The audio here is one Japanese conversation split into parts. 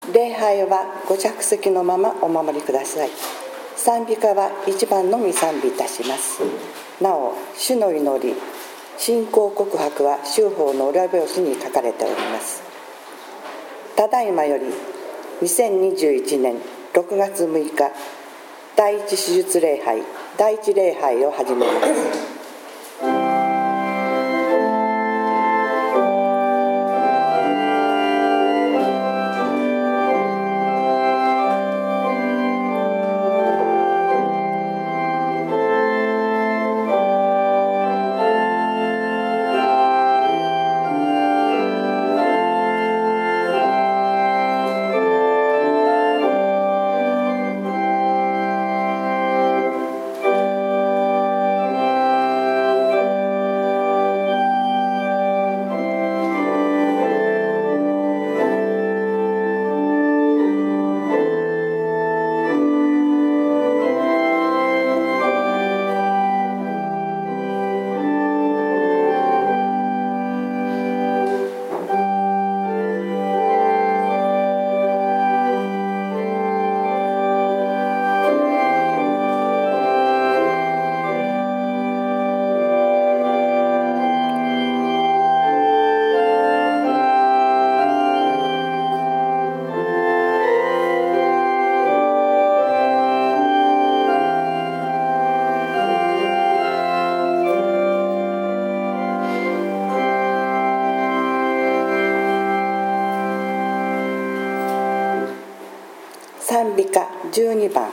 礼拝はご着席のままお守りください。賛美歌は1番のみ賛美いたします。なお、主の祈り、信仰告白は修法の裏表紙に書かれております。ただいまより2021年6月6日第一手術礼拝第一礼拝を始めます。賛美歌12番。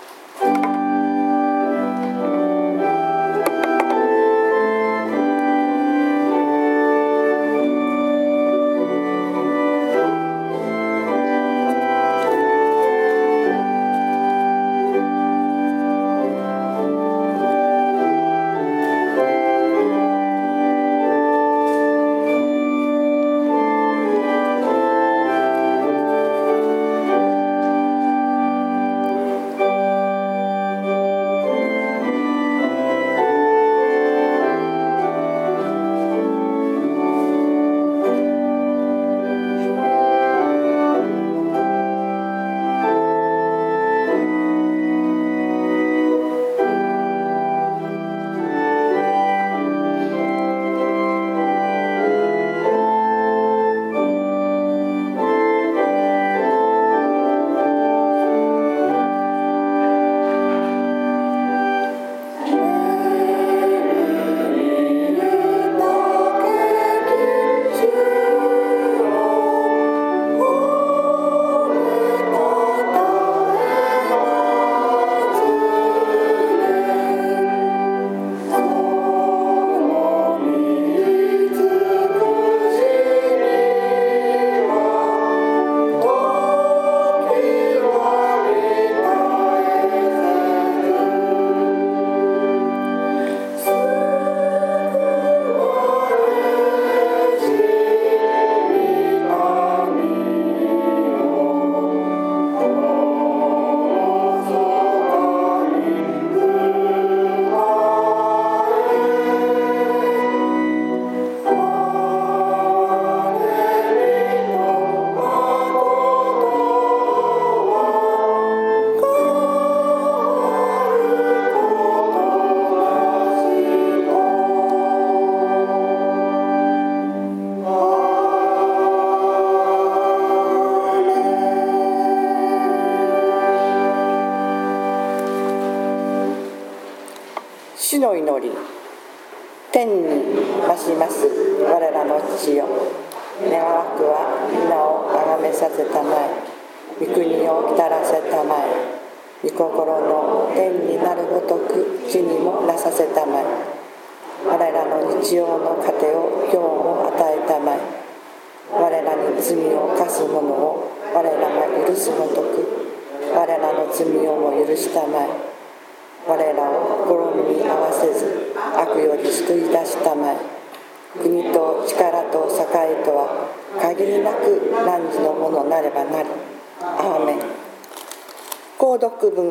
主の祈り。天に増します我らの父よ、願わくは皆をあがめさせたまえ、御国を来たらせたまえ、御心の天になるごとく地にもなさせたまえ。我らの日曜の糧を今日も与えたまえ。我らに罪を犯す者を我らが許すごとく我らの罪をも許したまえ。我らを試みに合わせず悪より救い出したまえ。国と力と栄とは限りなく汝のものなればなり。アーメン。購読文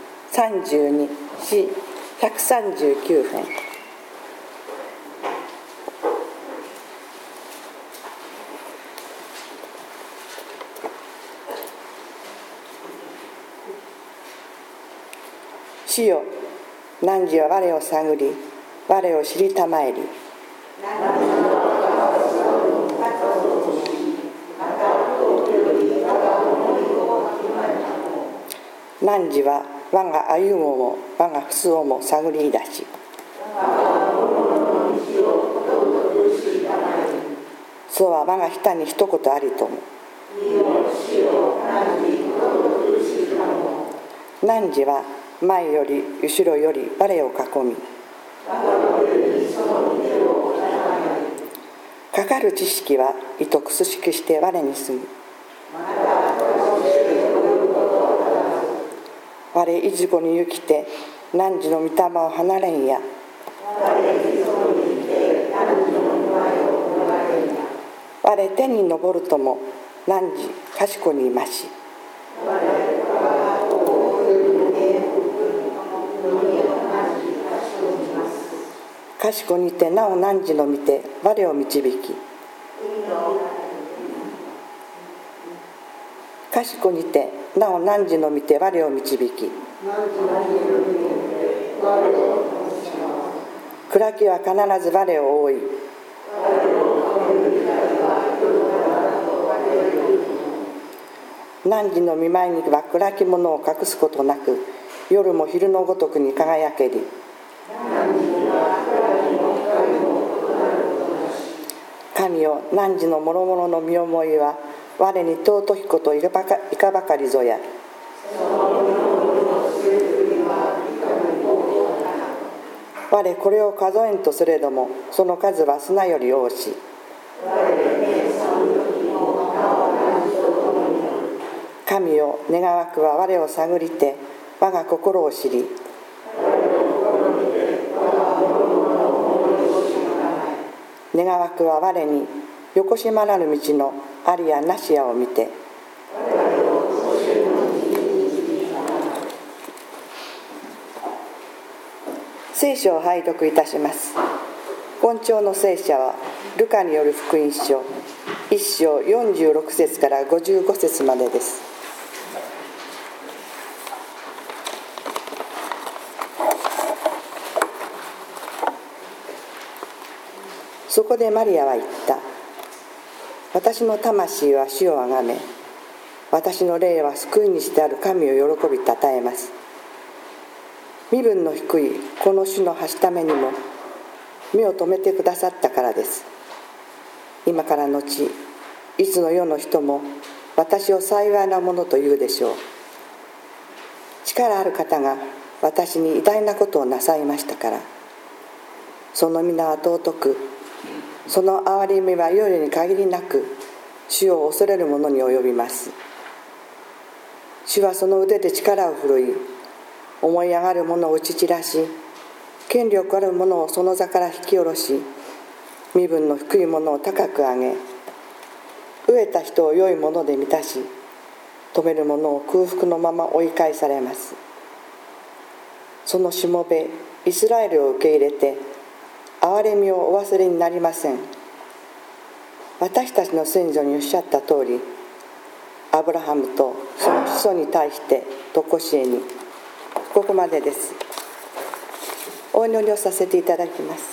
32詩139編。 主よ、汝は我を探り、我を知りたまえり。汝は我が歩むも我が服をも探り出し、そうは我が舌に一言ありとも。汝は前より後ろより我を囲み、かかる知識は意図くすしきして我に住む。我いずこに行きて汝の御霊を離れんや。我天に昇るとも汝賢にいまし。賢にてなお汝の見て我を導き、賢にてなお汝の見て我を導き、暗きは必ず我を覆い、汝の御前には暗きものを隠すことなく、夜も昼のごとくに輝けり。神よ、汝の諸々の身思いは我に尊きこといかばかりぞや。我これを数えんとすれども、その数は砂より多し。神よ、願わくは我を探りて我が心を知り、願わくは我に横しまらぬ道のありやなしやを見て、聖書を拝読いたします。今朝の聖書はルカによる福音書1章46節から55節までです。そこでマリアは言った。私の魂は主をあがめ、私の霊は救い主である神を喜びたたえます。身分の低いこの主のはしためにも目を留めてくださったからです。今からのち、いつの世の人も私を幸いなものと言うでしょう。力ある方が私に偉大なことをなさいましたから、その皆は尊く、その憐れみは世々に限りなく主を恐れる者に及びます。主はその腕で力を振るい、思い上がる者を打ち散らし、権力ある者をその座から引き下ろし、身分の低い者を高く上げ、飢えた人を良いもので満たし、富める者を空腹のまま追い返されます。そのしもべイスラエルを受け入れて憐れみをお忘れになりません。私たちの先祖におっしゃった通り、アブラハムとその子孫に対して常しえに。ここまでです。お祈りをさせていただきます。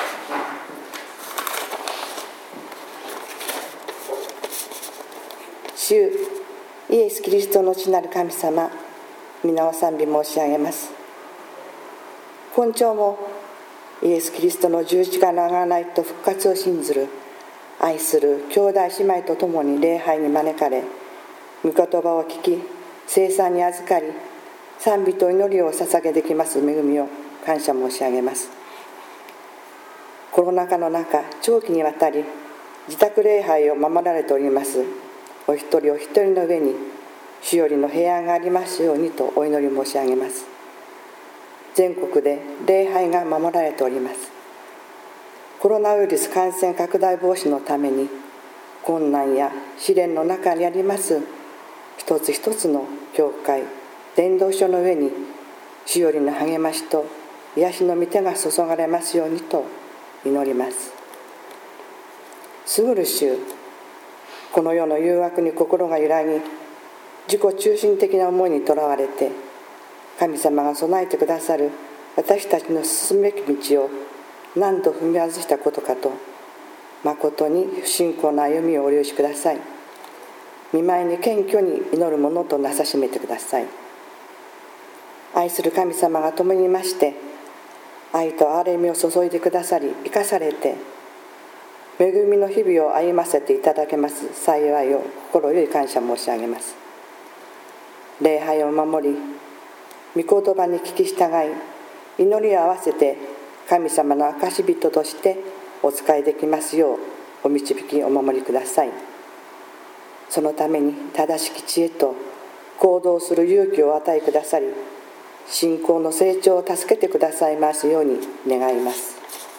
主イエス・キリストの父なる神様、皆を賛美申し上げます。今朝もイエス・キリストの十字架の贖いと復活を信ずる愛する兄弟姉妹と共に礼拝に招かれ、御言葉を聞き、聖餐に預かり、賛美と祈りを捧げできます恵みを感謝申し上げます。コロナ禍の中、長期にわたり自宅礼拝を守られておりますお一人お一人の上に主よりの平安がありますようにとお祈り申し上げます。全国で礼拝が守られております。コロナウイルス感染拡大防止のために困難や試練の中にあります一つ一つの教会、伝道所の上に主よりの励ましと癒しの御手が注がれますようにと祈ります。優る主、この世の誘惑に心が揺らぎ、自己中心的な思いにとらわれて神様が備えてくださる私たちの進むべき道を何度踏み外したことかと、誠に不信仰な歩みをお許しください。御前に謙虚に祈るものとなさしめてください。愛する神様が共にいまして、愛と憐れみを注いでくださり、生かされて恵みの日々を歩ませていただけます幸いを心より感謝申し上げます。礼拝を守り、御言葉に聞き従い、祈りを合わせて神様の証人としてお仕えできますようお導きお守りください。そのために正しき知恵と行動する勇気をお与えくださり、信仰の成長を助けてくださいますように願います。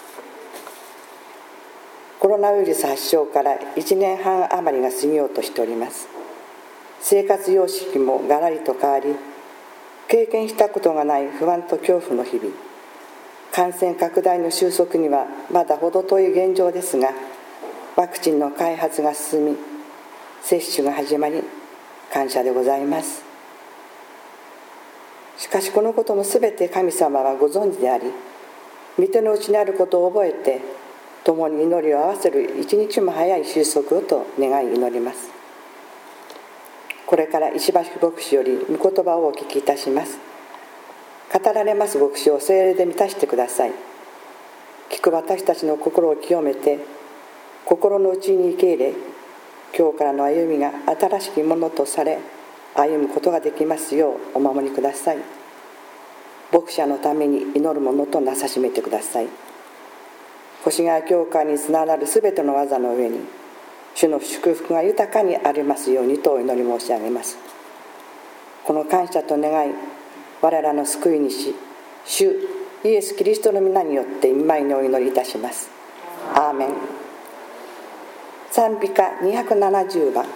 コロナウイルス発症から1年半余りが過ぎようとしております。生活様式もがらりと変わり、経験したことがない不安と恐怖の日々、感染拡大の収束にはまだ程遠い現状ですが、ワクチンの開発が進み、接種が始まり、感謝でございます。しかしこのこともすべて神様はご存知であり、御手の内にあることを覚えて、共に祈りを合わせる一日も早い収束をと願い祈ります。これから石橋牧師より御言葉をお聞きいたします。語られます牧師を聖霊で満たしてください。聞く私たちの心を清めて、心の内に受け入れ、今日からの歩みが新しきものとされ、歩むことができますようお守りください。牧者のために祈るものとなさしめてください。越谷教会につながるすべての技の上に、主の祝福が豊かにありますようにとお祈り申し上げます。この感謝と願い、我らの救い主、主イエス・キリストの皆によって御前にお祈りいたします。アーメン。賛美歌270番。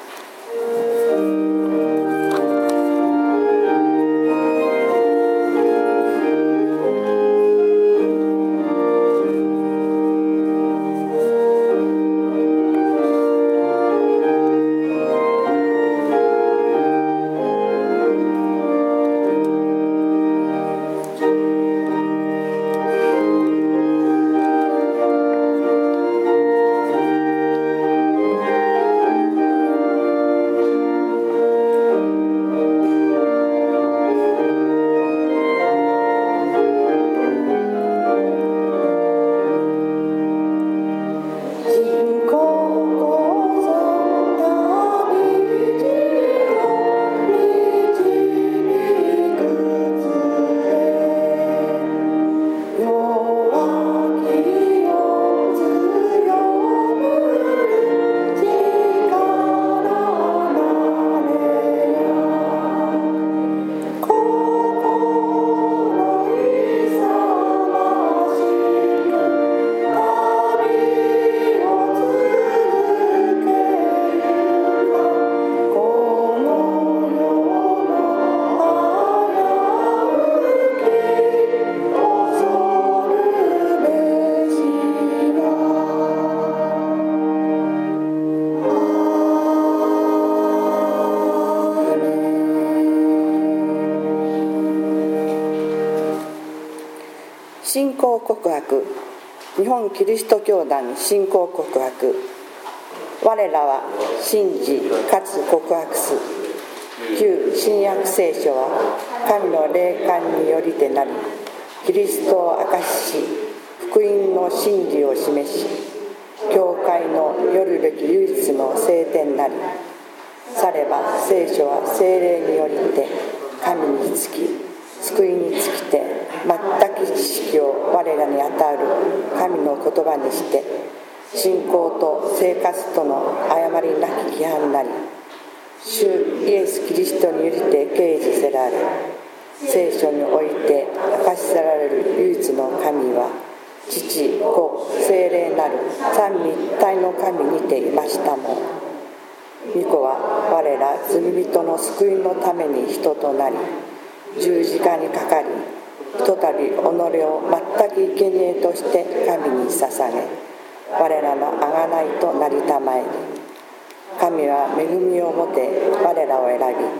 信仰告白、日本キリスト教団信仰告白。我らは信じかつ告白す。旧新約聖書は神の霊感によりてなり、キリストを証しし、福音の真理を示し、教会のよるべき唯一の聖典なり。されば聖書は聖霊によりて神につき、救いにつきて全く知識を我らに与える神の言葉にして、信仰と生活との誤りなき規範なり、主イエス・キリストによりて掲示せられ、聖書において明かしせられる唯一の神は、父、子、聖霊なる三位一体の神にていましたもん。御子は我ら罪人の救いのために人となり、十字架にかかり、ひとたび己を全く生贄として神に捧げ、我らの贖いとなりたまえり、神は恵みをもて我らを選び、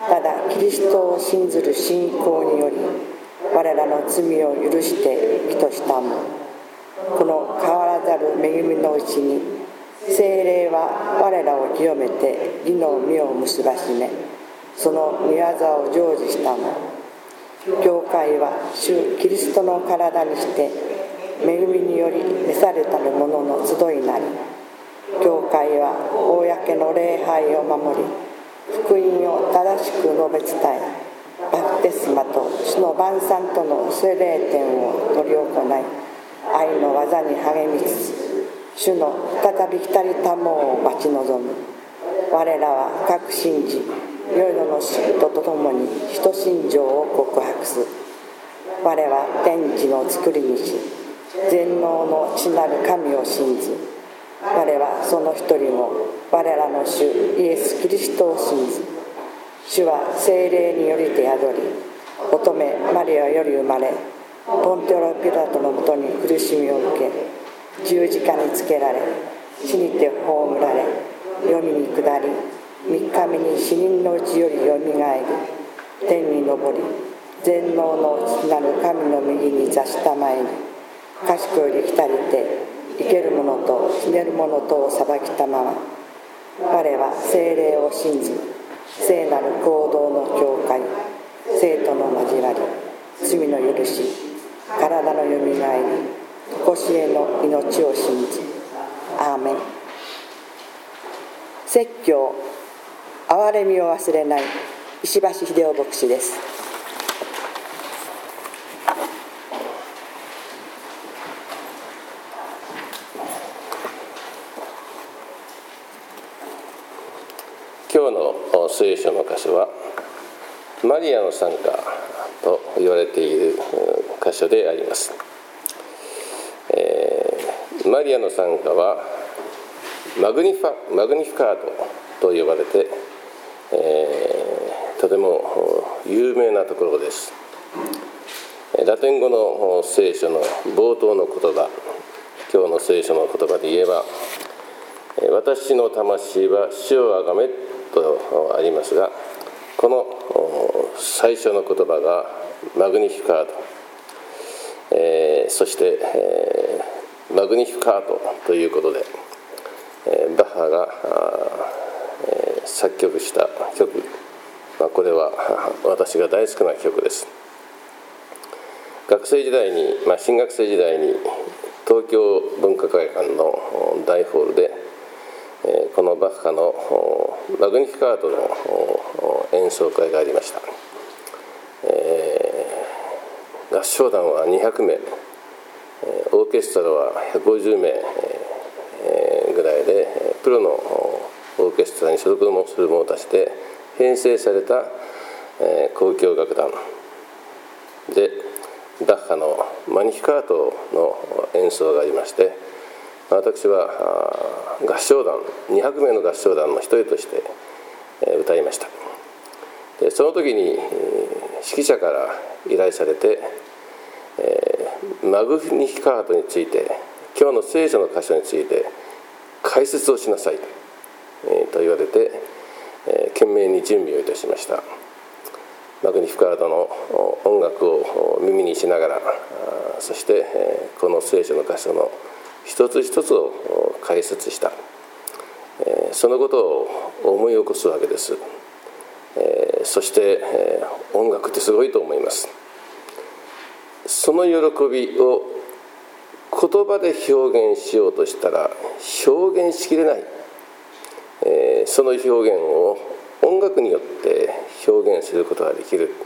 ただキリストを信ずる信仰により我らの罪を許して義としたもこの変わらざる恵みのうちに聖霊は我らを清めて義の実を結ばしめその御業を成就したも教会は主キリストの体にして恵みにより召されたる者の集いなり教会は公の礼拝を守り福音を正しく述べ伝えバプテスマと主の晩餐との聖霊典を執り行い愛の技に励みつつ主の再び来たりたもを待ち望む我らは確信じ世々の信徒と共に使徒信条を告白す我は天地の作り主全能の地なる神を信ず我はその一人も我らの主イエス・キリストを信ず主は聖霊によりて宿り乙女マリアより生まれポンテオロピラトのもとに苦しみを受け十字架につけられ死にて葬られ世に下り三日目に死人のうちよりよみがえり天に昇り全能の父なる神の右に座したまえに賢より来たりて生ける者と死ねる者とを裁きたまま我は聖霊を信ず聖なる行動の教会聖徒の交わり罪の許し体のよみがえり常しえの命を信ずアーメン。説教憐れみを忘れない石橋秀夫牧師です。 今日の聖書の箇所はマリアの賛歌と言われている箇所であります。マリアの賛歌はマグニフカートと呼ばれて、とても有名なところです。ラテン語の聖書の冒頭の言葉、今日の聖書の言葉で言えば私の魂は主をあがめとありますが、この最初の言葉がマグニフィカート、そして、マグニフィカートということで、バッハが作曲した曲、これは私が大好きな曲です。学生時代に、新学生時代に東京文化会館の大ホールでこのバッハのマグニフィカートの演奏会がありました。合唱団は200名、オーケストラは150名ぐらいで、プロのオーケストラに所属する者たちで編成された交響楽団で、バッハのマニフィカートの演奏がありまして、私は合唱団200名の合唱団の一人として歌いました。でその時に指揮者から依頼されて、マグニフィカートについて、今日の聖書の箇所について解説をしなさいと言われて、懸命に準備をいたしました。マグニフィカートの音楽を耳にしながら、そしてこの聖書の箇所の一つ一つを解説した、そのことを思い起こすわけです。そして音楽ってすごいと思います。その喜びを言葉で表現しようとしたら表現しきれない、その表現を音楽によって表現することができる。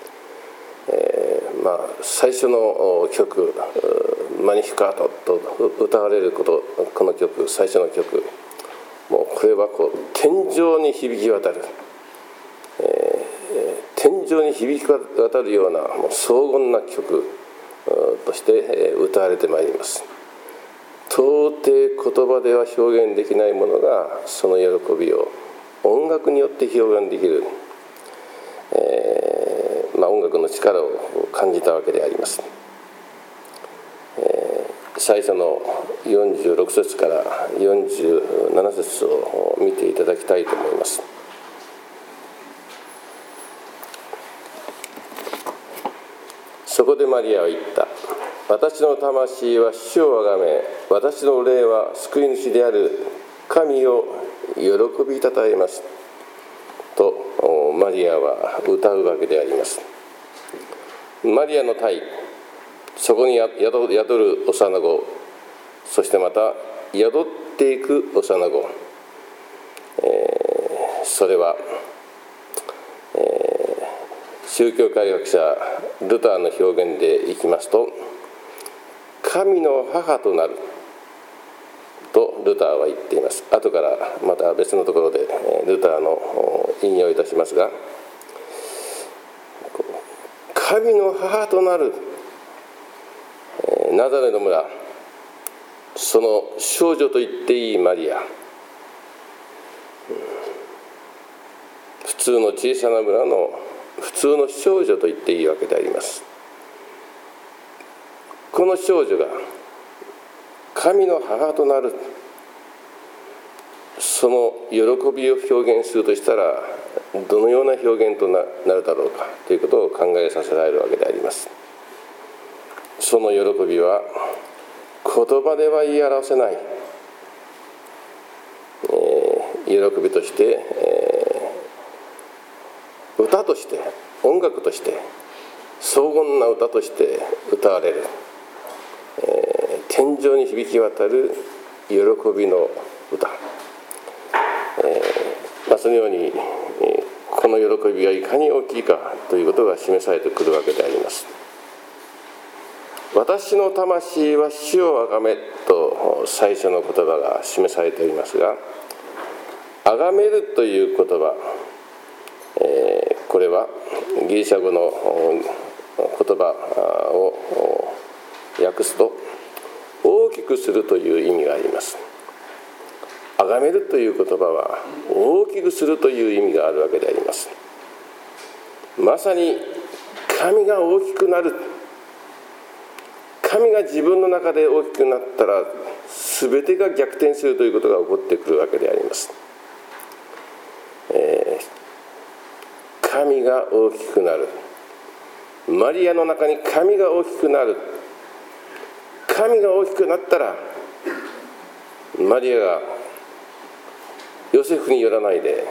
最初の曲マニフィカートと歌われること、この曲、最初の曲、もうこれは天井に響き渡る、天井に響き渡るようなもう荘厳な曲として歌われてまいります。到底言葉では表現できないものが、その喜びを音楽によって表現できる、音楽の力を感じたわけであります。最初の46節から47節を見ていただきたいと思います。 そこでマリアは言った。私の魂は主をあがめ、私の霊は救い主である神を喜びたたえますとマリアは歌うわけであります。マリアの体、そこに宿る幼子、そしてまた宿っていく幼子、それは、宗教改革者ルターの表現でいきますと、神の母となるとルターは言っています。後からまた別のところでルターの引用いたしますが、神の母となるナザレの村、その少女と言っていいマリア、普通の小さな村の普通の少女と言っていいわけであります。この少女が神の母となる、その喜びを表現するとしたらどのような表現となるだろうかということを考えさせられるわけであります。その喜びは言葉では言い表せない、喜びとして、歌として音楽として荘厳な歌として歌われる、天上に響き渡る喜びの歌、そのようにこの喜びがいかに大きいかということが示されてくるわけであります。私の魂は主をあがめと最初の言葉が示されておりますが、あがめるという言葉、これはギリシャ語の言葉を訳すと大きくするという意味があります。あがめるという言葉は大きくするという意味があるわけであります。まさに神が大きくなる、神が自分の中で大きくなったら全てが逆転するということが起こってくるわけであります。神が大きくなる、マリアの中に神が大きくなる、神が大きくなったらマリアがヨセフによらないで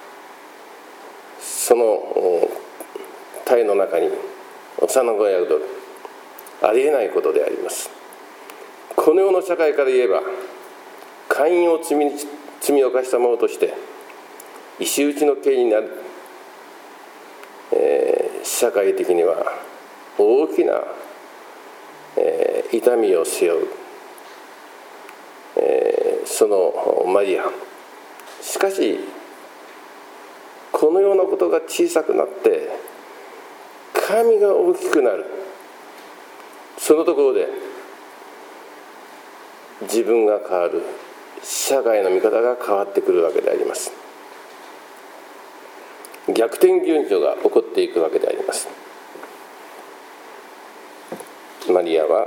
その体の中に幼子が宿る、ありえないことであります。この世の社会から言えば姦淫を罪を犯した者として石打ちの刑になる、社会的には大きな、痛みを背負う、そのマリア。しかしこのようなことが小さくなって神が大きくなる、そのところで自分が変わる、社会の見方が変わってくるわけであります。逆転現象が起こっていくわけであります。マリアは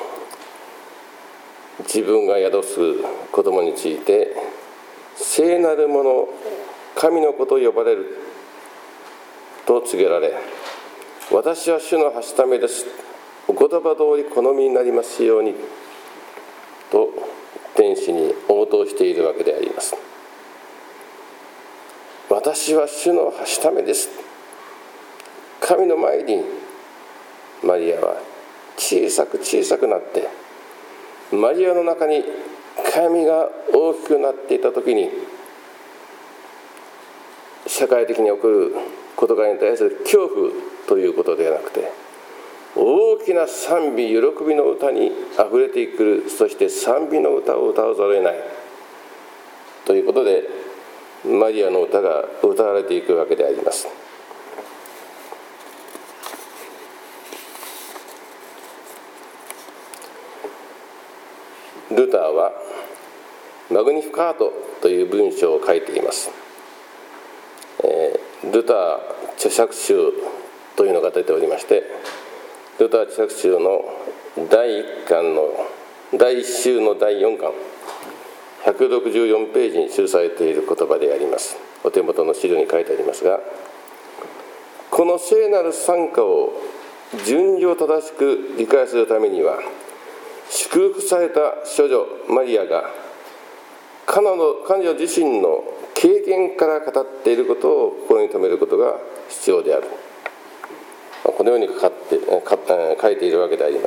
自分が宿す子供について聖なるもの、神の子と呼ばれると告げられ、私は主のはしためです、お言葉通り好みになりますようにと天使に応答しているわけであります。私は主のはしためです。神の前にマリアは小さく小さくなって、マリアの中に神が大きくなっていた時に、社会的に起こる事柄に対する恐怖ということではなくて、大きな賛美、喜びの歌にあふれてくる、そして賛美の歌を歌わざるを得ないということで、マリアの歌が歌われていくわけであります。ルターはマグニフィカートという文章を書いています。ルター著作集というのが出ておりまして、ルター著作集の第1巻の第1週の第4巻164ページに記されている言葉であります。お手元の資料に書いてありますが、この聖なる賛歌を順序を正しく理解するためには、祝福された処女マリアが彼女自身の経験から語っていることを心に留めることが必要である。このように書いているわけであります。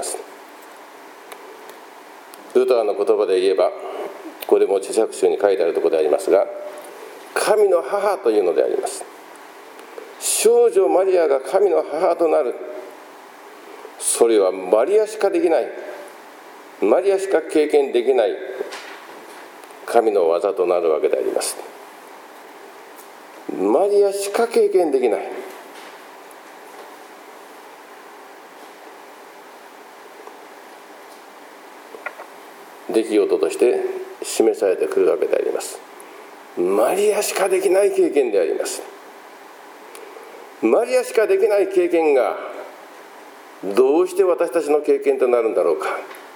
ルターの言葉で言えば、これも著作集に書いてあるところでありますが、神の母というのであります。少女マリアが神の母となる。それはマリアしかできない、マリアしか経験できない神の技となるわけであります。マリアしか経験できない。出来事として示されてくるわけであります。マリアしかできない経験であります。マリアしかできない経験がどうして私たちの経験となるんだろうか。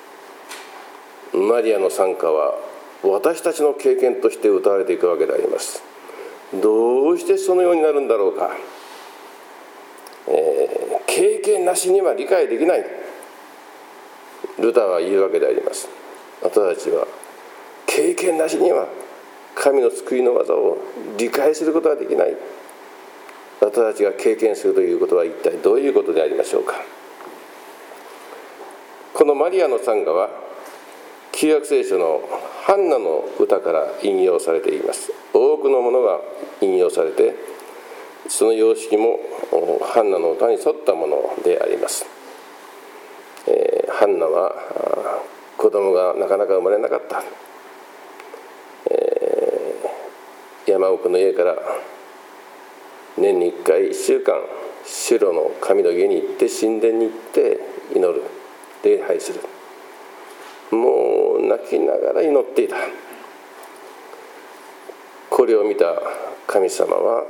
マリアの賛歌は私たちの経験として歌われていくわけであります。どうしてそのようになるんだろうか。経験なしには理解できない、ルターは言うわけであります。私たちは経験なしには神の救いの技を理解することができない。私たちが経験するということは一体どういうことでありましょうか。このマリアの賛歌は旧約聖書のハンナの歌から引用されています。多くのものが引用されて、その様式もハンナの歌に沿ったものであります。ハンナは子供がなかなか生まれなかった。山奥の家から年に1回1週間シュロの神の家に行って、神殿に行って祈る、礼拝する。もう泣きながら祈っていた。これを見た神様は、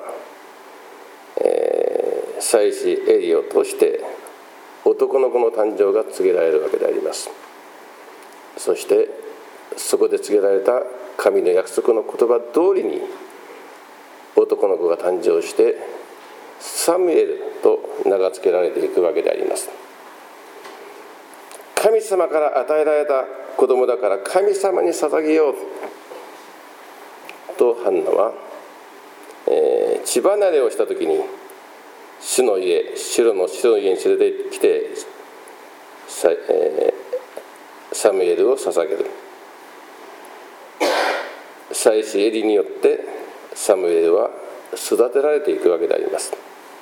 祭司エリを通して男の子の誕生が告げられるわけであります。そしてそこで告げられた神の約束の言葉通りに男の子が誕生して、サムエルと名が付けられていくわけであります。神様から与えられた子供だから神様に捧げようとハンナは、血離れをした時に主の家、シュロの家に連れてきて、サムエルを捧げる。祭司エリによってサムエルは育てられていくわけであります。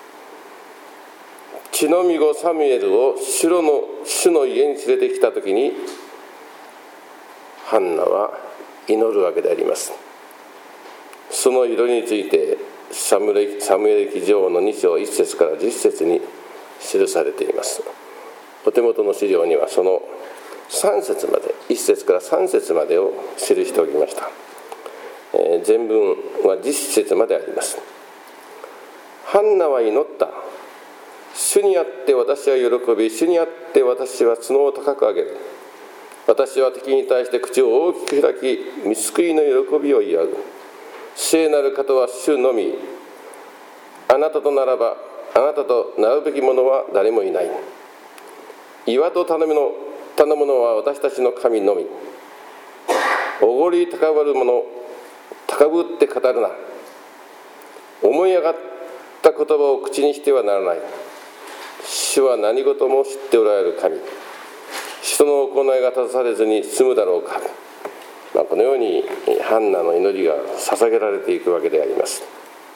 血のみ子サムエルを主の家に連れてきたときに、ハンナは祈るわけであります。その祈りについてサムエル記上の2章1節から10節に記されています。お手元の資料にはその3節まで、1節から3節までを記しておきました。全文は10節まであります。ハンナは祈った。主にあって私は喜び、主にあって私は角を高く上げる。私は敵に対して口を大きく開き、御救いの喜びを祝う。聖なる方は主のみ。あなたとならば、あなたとなるべき者は誰もいない。岩と頼むのは私たちの神のみ。おごり高ぶる者、高ぶって語るな。思い上がった言葉を口にしてはならない。主は何事も知っておられる神。人の行いが正されずに済むだろうか。このようにハンナの祈りが捧げられていくわけであります。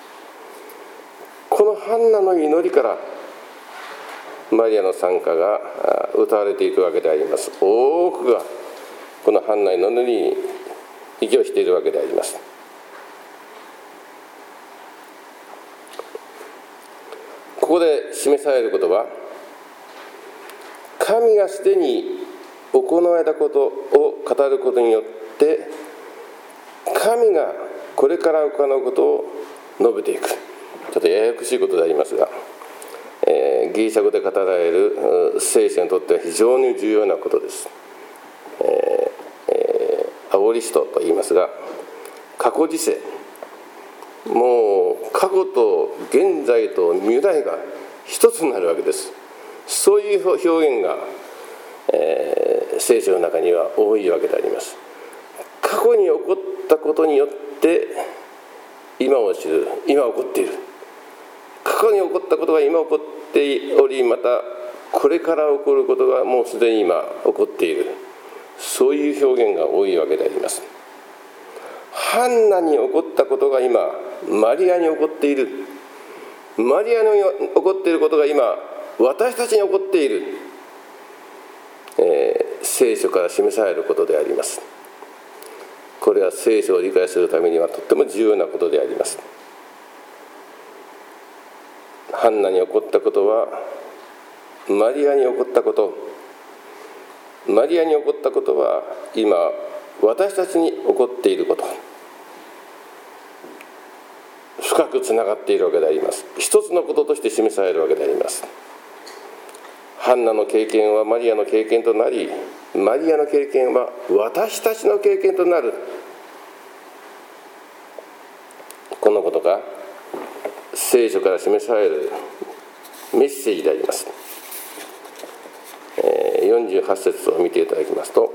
このハンナの祈りからマリアの賛歌が歌われていくわけであります。多くがこのハンナの祈りに息をしているわけであります。ここで示されることは、神がすでに行われたことを語ることによって、神がこれから行うことを述べていく。ちょっとややこしいことでありますが、ギリシャ語で語られる聖書にとっては非常に重要なことです。アオリストと言いますが、過去時世、もう過去と現在と未来が一つになるわけです。 そういう表現が、聖書の中には多いわけであります。過去に起こったことによって今を知る、今起こっている、過去に起こったことが今起こっており、またこれから起こることがもうすでに今起こっている、そういう表現が多いわけであります。ハンナに起こったことが今マリアに起こっている、マリアに起こっていることが今私たちに起こっている、聖書から示されることであります。これは聖書を理解するためにはとっても重要なことであります。ハンナに起こったことはマリアに起こったこと、マリアに起こったことは今私たちに起こっていること、深くつながっているわけであります。一つのこととして示されるわけであります。ハンナの経験はマリアの経験となり、マリアの経験は私たちの経験となる、このことが聖書から示されるメッセージであります。48節を見ていただきますと、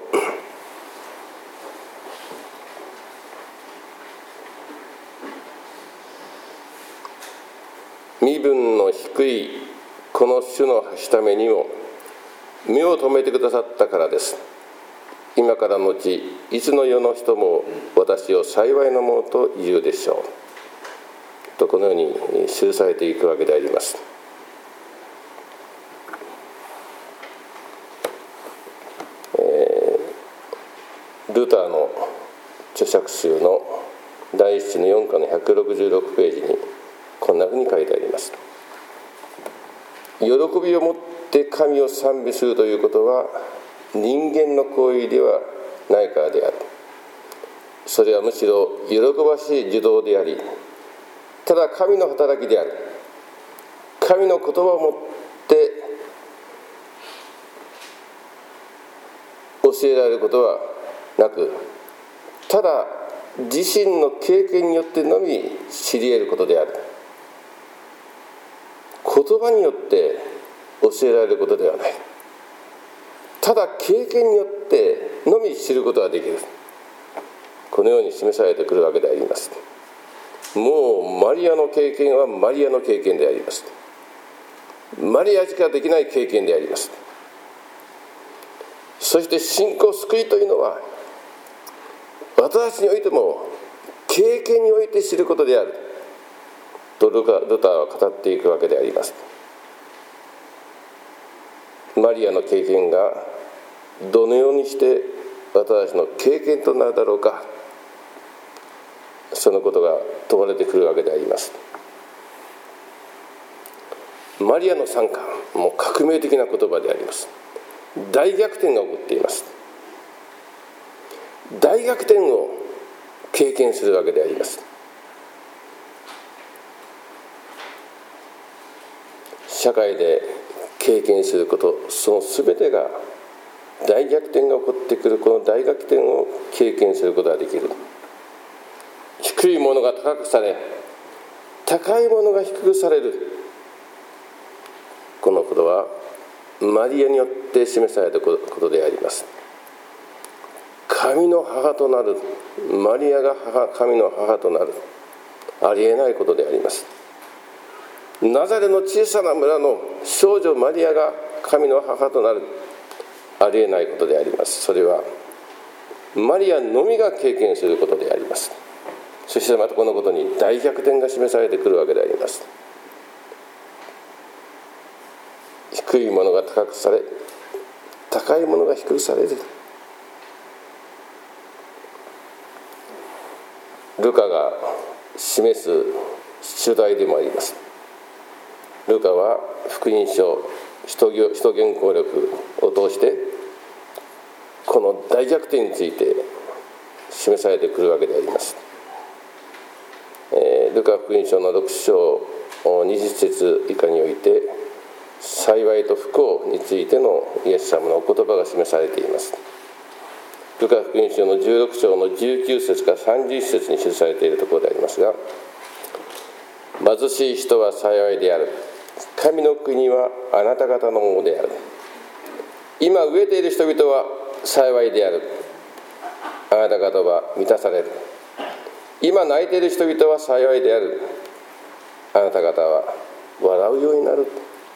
身分の低いこの主のはしためにも目を留めてくださったからです。今からのちいつの世の人も私を幸いなものと言うでしょうと、このように記されていくわけであります。ルターの著作集の第一の4課の166ページにこんなふうに書いてあります。喜びを持って神を賛美するということは人間の行為ではないからである。それはむしろ喜ばしい受動であり、ただ神の働きである。神の言葉を持って教えられることはなく、ただ自身の経験によってのみ知り得ることである。言葉によって教えられることではない。ただ経験によってのみ知ることができる。このように示されてくるわけであります。もうマリアの経験はマリアの経験であります。マリアしかできない経験であります。そして信仰救いというのは私においても経験において知ることであるとルターは語っていくわけであります。マリアの経験がどのようにして私たちの経験となるだろうか、そのことが問われてくるわけであります。マリアの参加、もう革命的な言葉であります。大逆転が起こっています。大逆転を経験するわけであります。社会で経験すること、その全てが大逆転が起こってくる、この大逆転を経験することができる。低いものが高くされ、高いものが低くされる。このことはマリアによって示されたことであります。神の母となる、マリアが神の母となる、ありえないことであります。ナザレの小さな村の少女マリアが神の母となる、ありえないことであります。それはマリアのみが経験することであります。そしてまたこのことに大逆転が示されてくるわけであります。低いものが高くされ、高いものが低くされる。ルカが示す主題でもあります。ルカは福音書、使徒言行録を通してこの大逆転について示されてくるわけであります。ルカ福音書の6章20節以下において、幸いと不幸についてのイエス様のお言葉が示されています。ルカ福音書の16章の19節から31節に記されているところでありますが、貧しい人は幸いである。 神の国はあなた方のものである。今飢えている人々は幸いである。あなた方は満たされる。今泣いている人々は幸いである。あなた方は笑うようになる。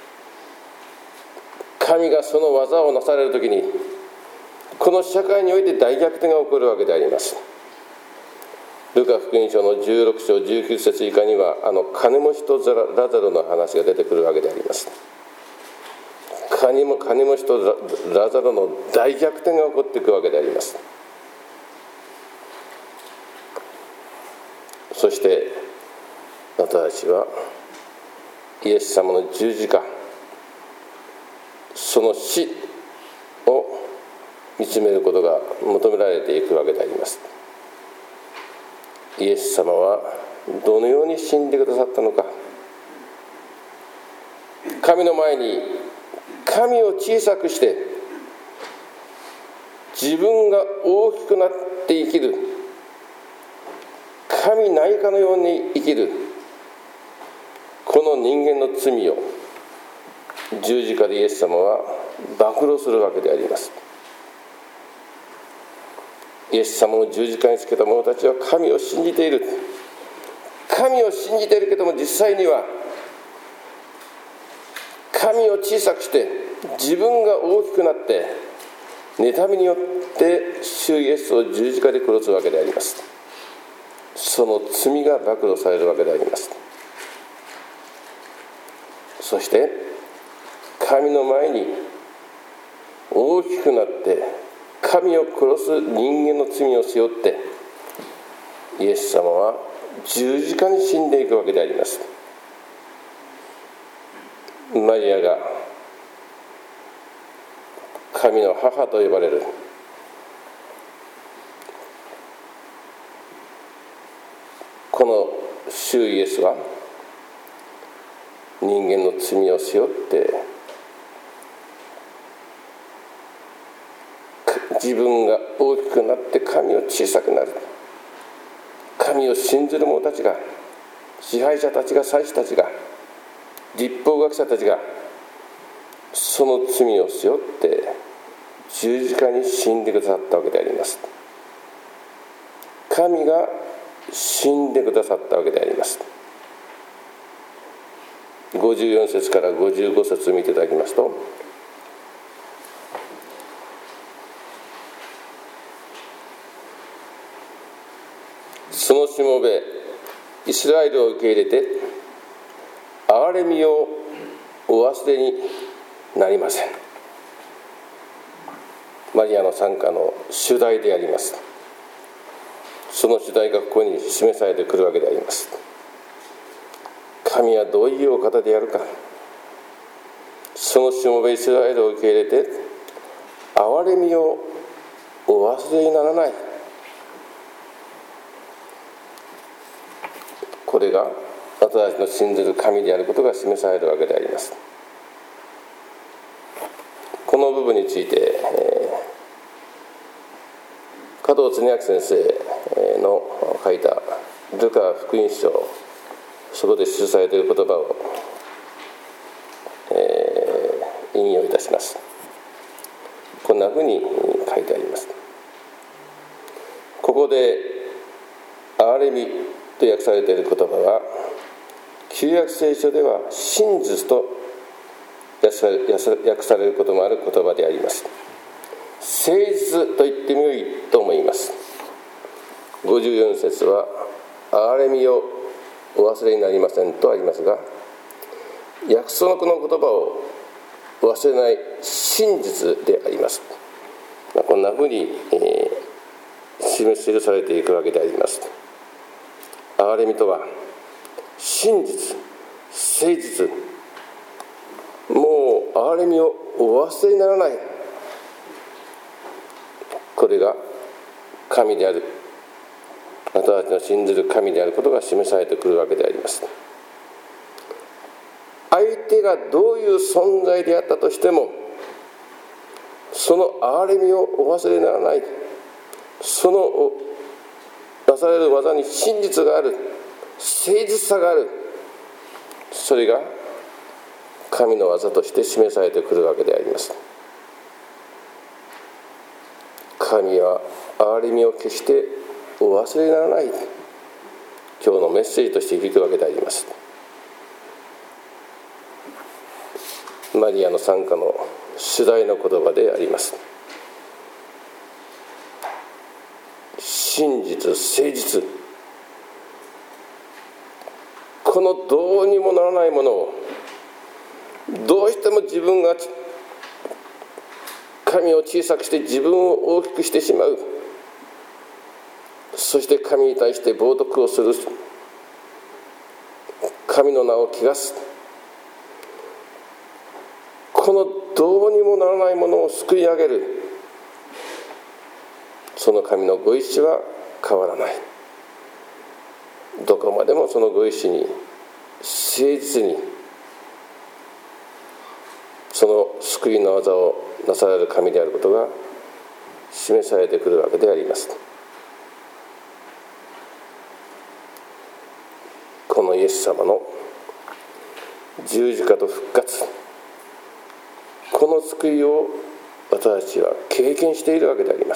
神がその技をなされるときに、この社会において大逆転が起こるわけであります。ルカ福音書の16章19節以下には、金持ちとラザロの話が出てくるわけであります。金持ちとラザロの大逆転が起こっていくわけであります。そして私たちはイエス様の十字架、その死を見つめることが求められていくわけであります。イエス様はどのように死んでくださったのか。神の前に神を小さくして自分が大きくなって生きる、神ないかのように生きる、この人間の罪を十字架でイエス様は暴露するわけであります。イエス様を十字架につけた者たちは神を信じている。神を信じているけども、実際には神を小さくして自分が大きくなって妬みによって主イエスを十字架で殺すわけであります。その罪が暴露されるわけであります。そして神の前に大きくなって神を殺す人間の罪を背負ってイエス様は十字架に死んでいくわけであります。マリアが神の母と呼ばれる、この主イエスは人間の罪を背負って自分が大きくなって神を小さくなる。神を信ずる者たちが、支配者たちが、祭司たちが、律法学者たちがその罪を背負って十字架に死んでくださったわけであります。神が死んでくださったわけであります。54節から55節を見ていただきますと、そのしもべイスラエルを受け入れて憐れみをお忘れになりません。マリアの賛歌の主題であります。その主題がここに示されてくるわけであります。神はどういうお方であるか、そのしもべイスラエルを受け入れて憐れみをお忘れにならない、これが私たちの信ずる神であることが示されるわけであります。この部分について、加藤恒明先生の書いたルカ福音書、そこで記されている言葉を、引用いたします。こんなふうに書いてあります。ここで憐れみと訳されている言葉は、旧約聖書では真実と訳されることもある言葉であります。誠実と言ってもよいと思います。54節は憐れみをお忘れになりませんとありますが、約束の言葉を忘れない真実であります。こんなふうに、記されていくわけであります。憐れみとは真実、誠実、もう憐れみをお忘れにならない、これが神である、私たちの信ずる神であることが示されてくるわけであります。相手がどういう存在であったとしても、その憐れみをお忘れにならない、そのなされる技に真実がある、誠実さがある、それが神の技として示されてくるわけであります。神は憐れみを決してお忘れにならない、今日のメッセージとして聞くわけであります。マリアの賛歌の主題の言葉であります。真実、誠実、このどうにもならないものを、どうしても自分が神を小さくして自分を大きくしてしまう、そして神に対して冒涜をする、神の名を汚す、このどうにもならないものを救い上げる、その神のご意志は変わらない。どこまでもそのご意志に誠実にその救いの技をなされる神であることが示されてくるわけであります。このイエス様の十字架と復活、この救いを私たちは経験しているわけであります。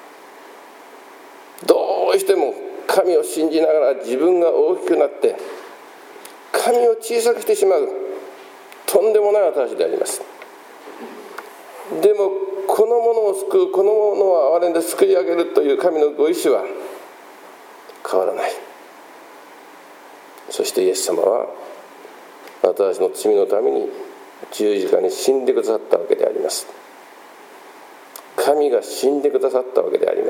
どうしても神を信じながら自分が大きくなって神を小さくしてしまう、とんでもない私たちであります。でもこのものを救う、このものを憐れんで救い上げるという神のご意志は変わらない。そしてイエス様は私の罪のために十字架に死んでくださったわけであります。神が死んでくださったわけであります。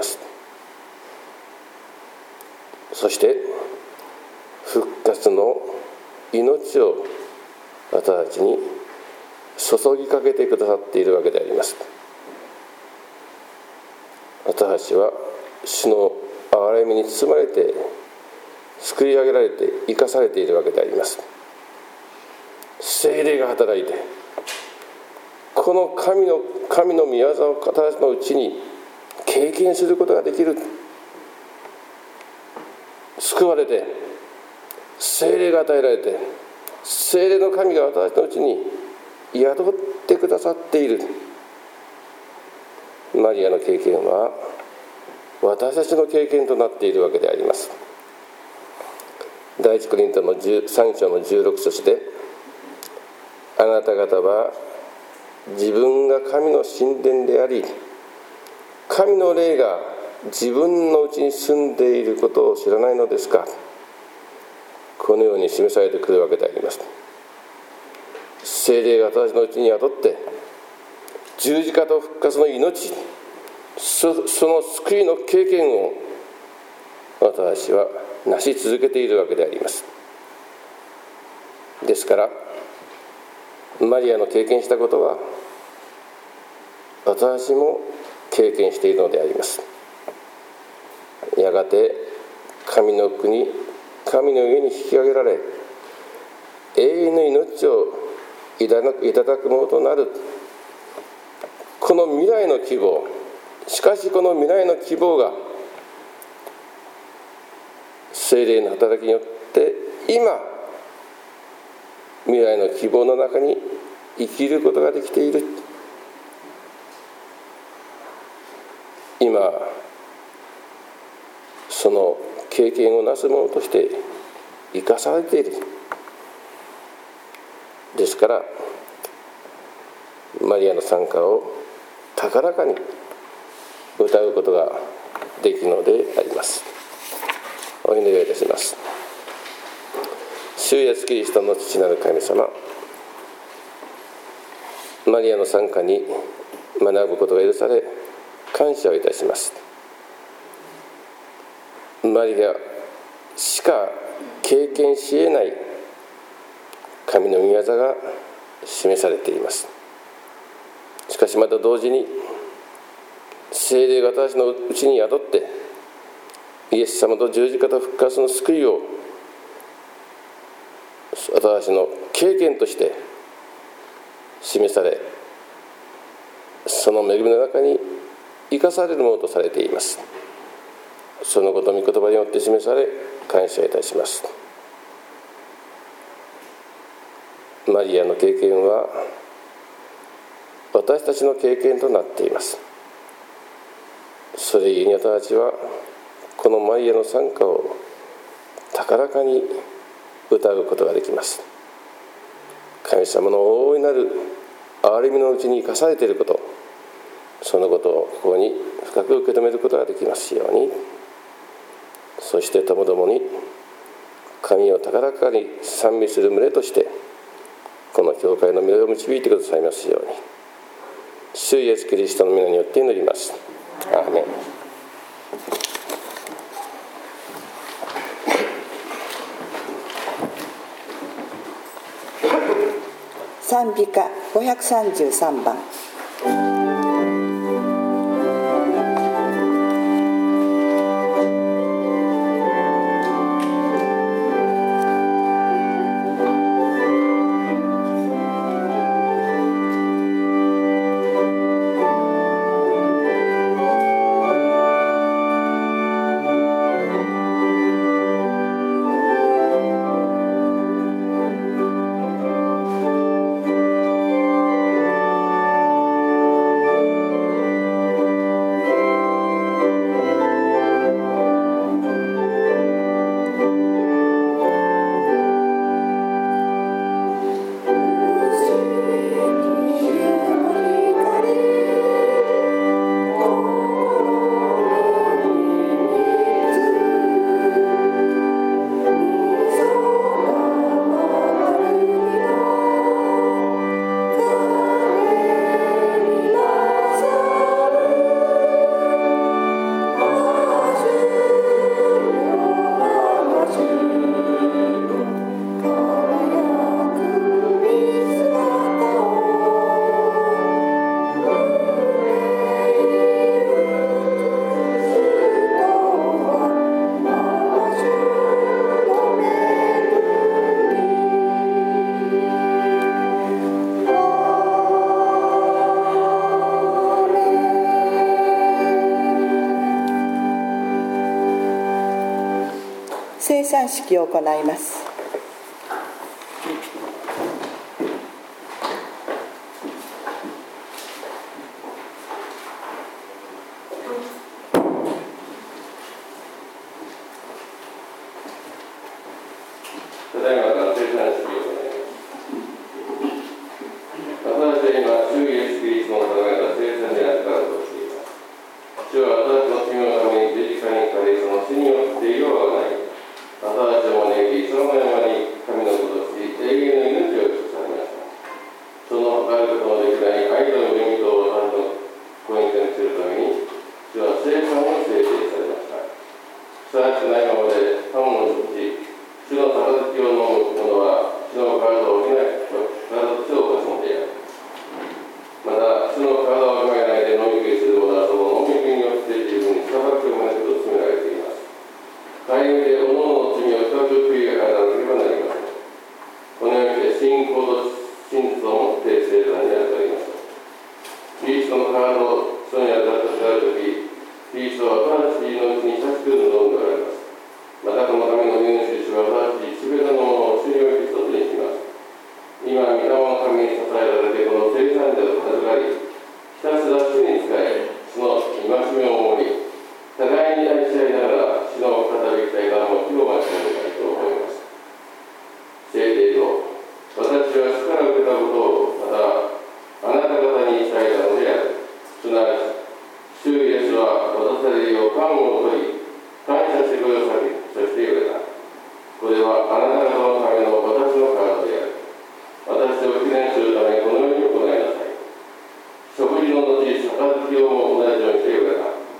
そして復活の命を私たちに注ぎかけてくださっているわけであります。私たちは主の憐れみに包まれて救い上げられて生かされているわけであります。聖霊が働いてこの神の御業を私のうちに経験することができる。救われて聖霊が与えられて、聖霊の神が私のうちに宿ってくださっている。マリアの経験は私たちの経験となっているわけであります。第一コリントの3章の16節で、あなた方は自分が神の神殿であり、神の霊が自分のうちに住んでいることを知らないのですか。このように示されてくるわけであります。聖霊が私のうちに宿って十字架と復活の命、その救いの経験を私はなし続けているわけであります。ですからマリアの経験したことは私も経験しているのであります。やがて神の国、神の家に引き上げられ、永遠の命をいただくものとなる、この未来の希望。しかしこの未来の希望が聖霊の働きによって今未来の希望の中に生きることができている。今その経験をなすものとして生かされている。ですからマリアの賛歌を高らかに歌うことができるのであります。お祈りをいたします。主イエスキリストの父なる神様、マリアの賛歌に学ぶことが許され感謝をいたします。マリアしか経験し得ない神の御業が示されています。しかしまた同時に聖霊が私のうちに宿ってイエス様と十字架と復活の救いを私の経験として示され、その恵みの中に生かされるものとされています。そのことを御言葉によって示され感謝いたします。 マリアの経験は私たちの経験となっています。それゆえに私たちはこのマリアの賛歌を高らかに歌うことができます。神様の大いなる憐れみのうちに生かされていること、そのことをここに深く受け止めることができますように。そしてともどもに神を高らかに賛美する群れとしてこの教会の御霊を導いてくださいますように、主イエスキリストの皆によって祈ります。アーメン。 賛美歌533番。生産式を行います。 ただいまから生産式を行います。私は今、主イエスキリストの定めた生産にあったとしています。主は私の罪のために十字架にかかり、その死によって色をあがない。私たちを招き、その山に神の子とし、永遠の命を尽くされました。その測ることのできない愛と恵みと私の婚姻にするために、主は聖餐を制定されました。ふさわしくないままでパンを食し、主の杯を飲む者は、主の体を補い、体として犯すのである。また、主の体を補えないで飲み食いする者は、その飲み食いによって自分に裁きを招くと決められています。会議で各々の罪を深く悔い改めなければなりません。このようにして信仰と真実をもって聖餐に当たりましょう。キリストの体を人に当たるとき、キリストは私たちのうちに親しく望んでおられます。またこのための入手主は私たちすべてのものを主において一つにします。今、御霊の神に支えられてこの聖餐で授かり、ひたすら主に仕え、その戒めを守り、互いに愛し合いながら主の語りたいがも広まっているたいと思います。聖霊と私は主から受けたことをまたあなた方に伝えたのである。すなわち主イエスは渡されるようパンを取り感謝してくださり、そして言われた。これはあなた方のための私の体である。私を記念するためにこのように行いなさい。食事の後、杯をも同じようにして言われた。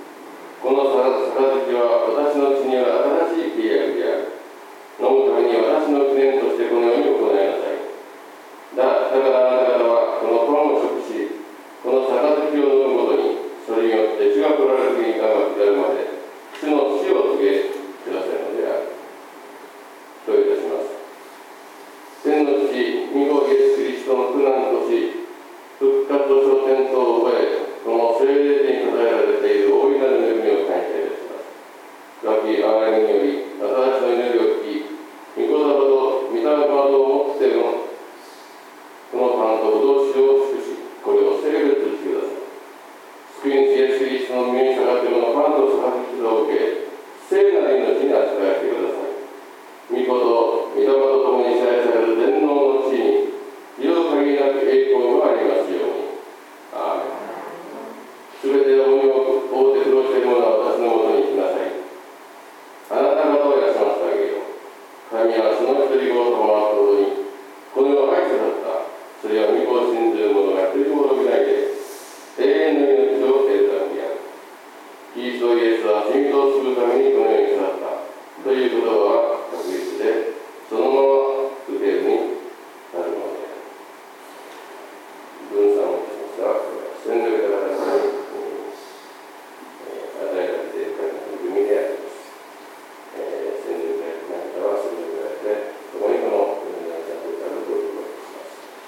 このパンとぶどう酒を尽くし、これを聖別してください。救い主イエス・キリストの身に従ってこのパンと杯を受け、聖なる命に扱わせてください。御子と御霊と共に支配される全能の地に、色限りなく栄光がありますように。アーメン。すべての鬼を覆って苦労している者は私のもとに来なさい。あなた方を休ませてあげよう。神はその一人子を賜るほどに、この世を愛せだった。それは御子を信じる者が一人も滅びないで、永遠の命を得るためである。キリストイエスは罪人を救うためにこの世に来たということは確実で、そのまま受けるになるものである。分散をいたしますが、宣伝方々に与えられている取り組みであります。宣伝方々は宣伝されて、共にこの世にちゃんといただくということです。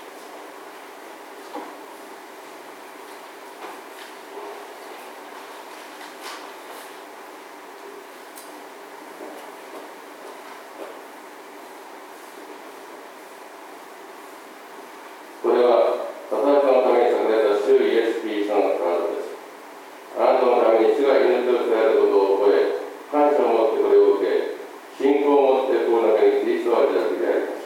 これは私のために捧げた主イエス・キリストの体です。あなたのために主が命を伝えることを覚え、感謝を持ってこれを受け、信仰を持ってこの中にキリストをいただくであります。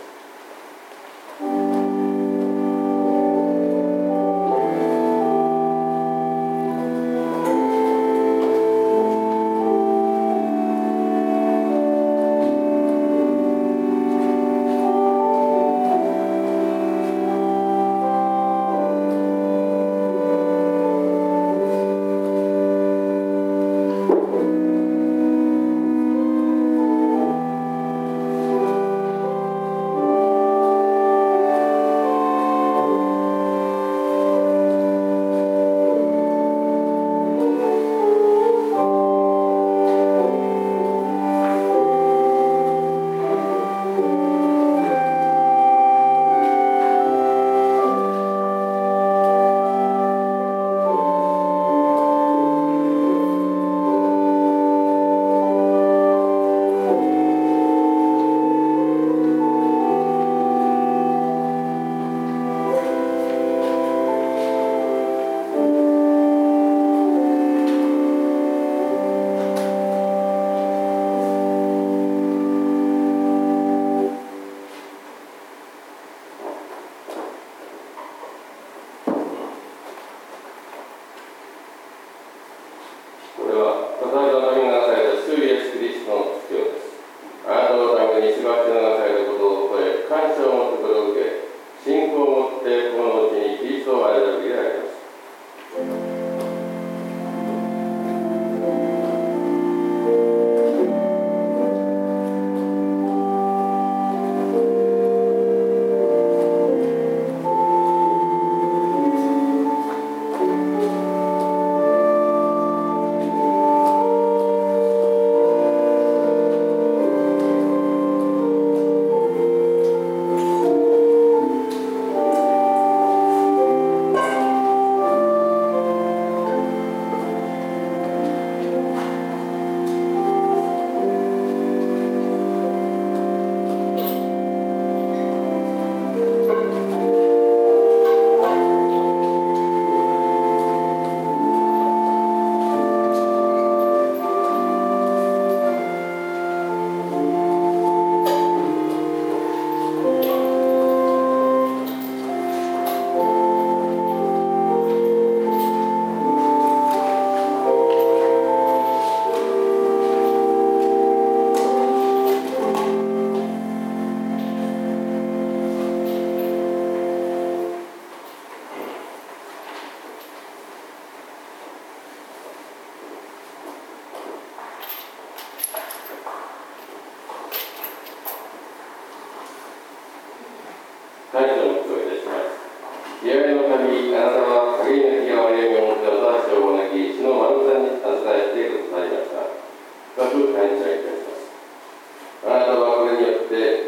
感謝のことをいたします。出会いの神、あなたは限りなき憐れみを持って私を招き、主の丸さに預かってくださいました。深く感謝いたします。あなたはこれによって、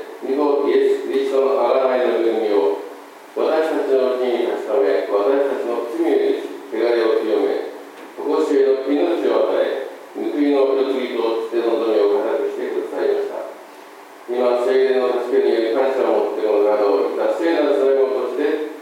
御子イエス・キリストの贖いの恵みを私たちのうちに立ちため、私たちの罪を許し、汚れを清め、常しえの命を与え、報いの世継ぎとしての望みを固くしてくださいました。今、聖霊の助けにより感謝を持ってこの体を生きた聖なるつなぎとして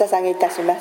捧げいたします。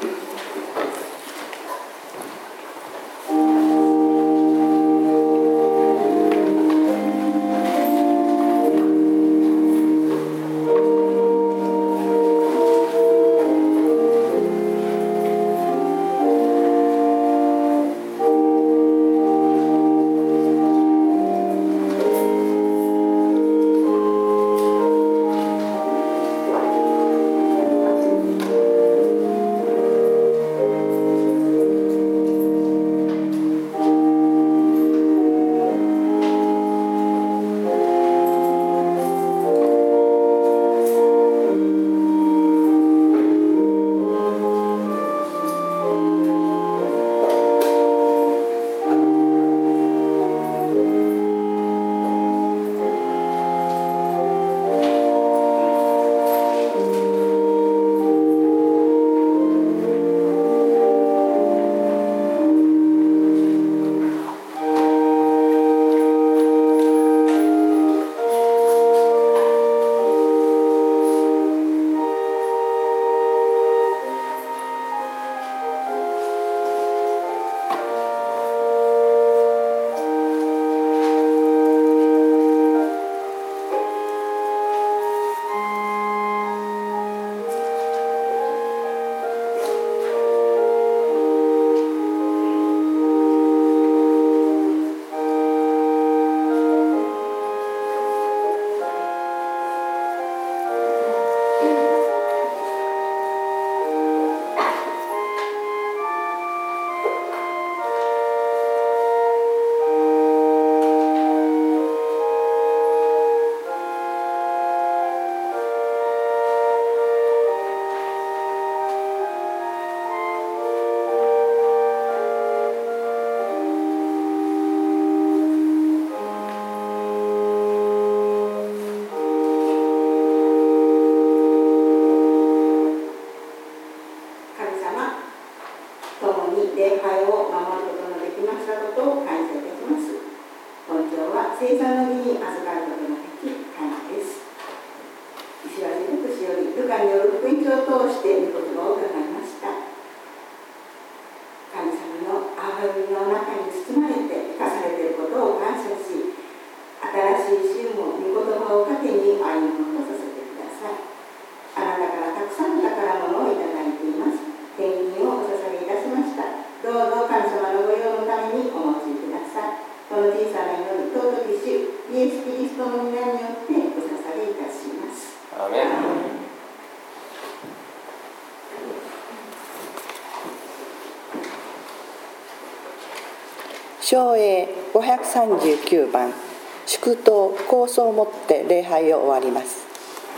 唱詠539番、祝祷構想をもって礼拝を終わります。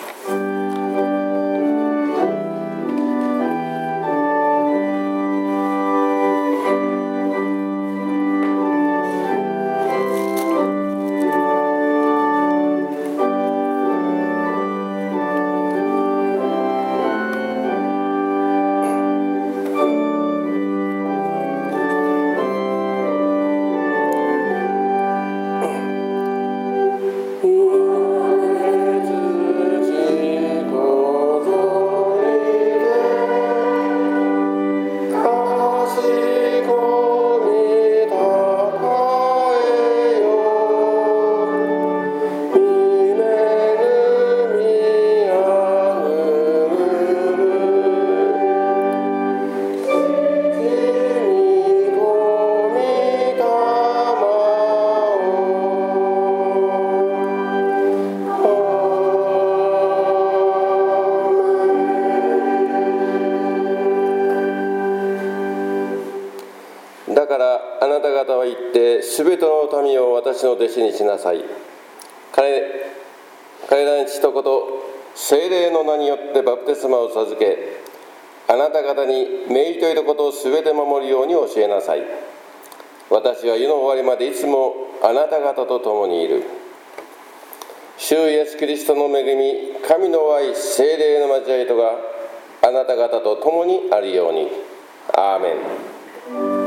だからあなた方は行ってすべての民を私の弟子にしなさい。彼らに血と子と聖霊の名によってバプテスマを授け、あなた方に命じていることをすべて守るように教えなさい。私は世の終わりまでいつもあなた方と共にいる。主イエスキリストの恵み、神の愛、聖霊の交わりとがあなた方と共にあるように。アーメン。